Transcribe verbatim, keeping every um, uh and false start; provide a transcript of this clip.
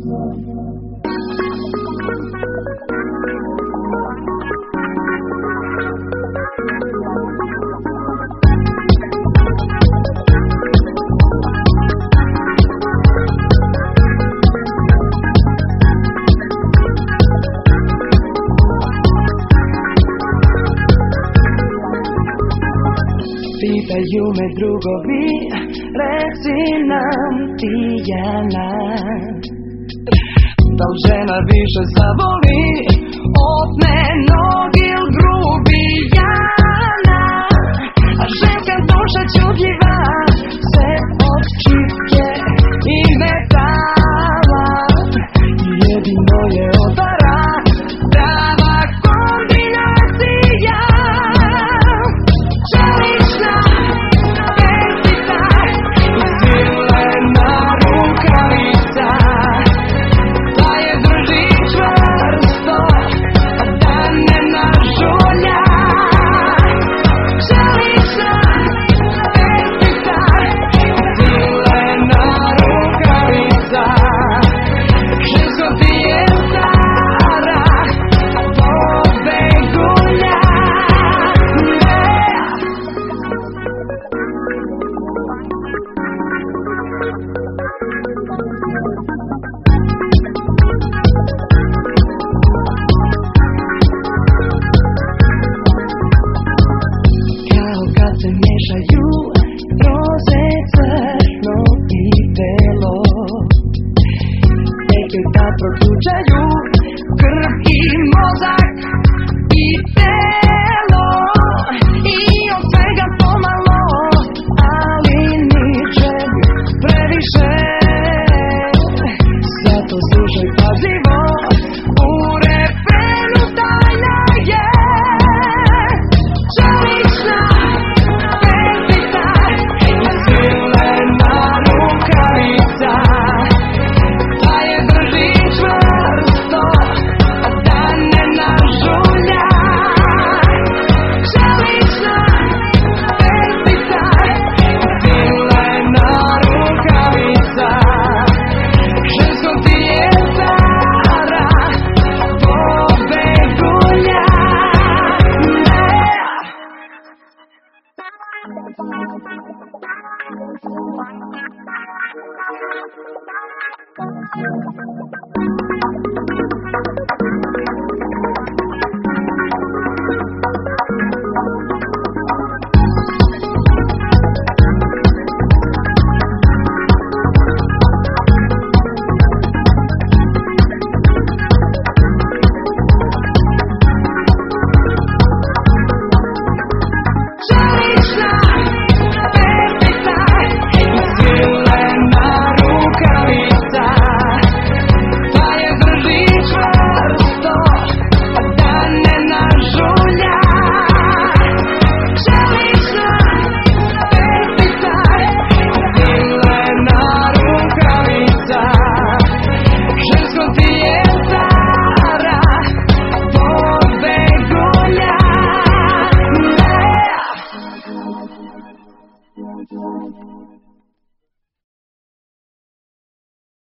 Pitaju me drugovi, reci nam Tijana, da li žena više zavoli od menog il grubijana, a ženska duša čutljiva se od čipke i metala jedino je odara prava kombinacija. Čelična pecica i svilena rukavica, da je drži čvrsto, a da ne nažulja. Čelična pecica i svilena rukavica, žensko ti je stara pobegulja. Kao kad se miješaju roze, crno i belo, neki da protučaju krv i mozak i telo, i od svega pomalo, ali ničeg previše. Zato slušaj pažljivo, u refrenu tajna je. Čelična pecica i svilena rukavica, da je drži čvrsto, a da ne nažulja. Čelična pecica i svilena rukavica, žensko ti je stara pobegulja. Ne.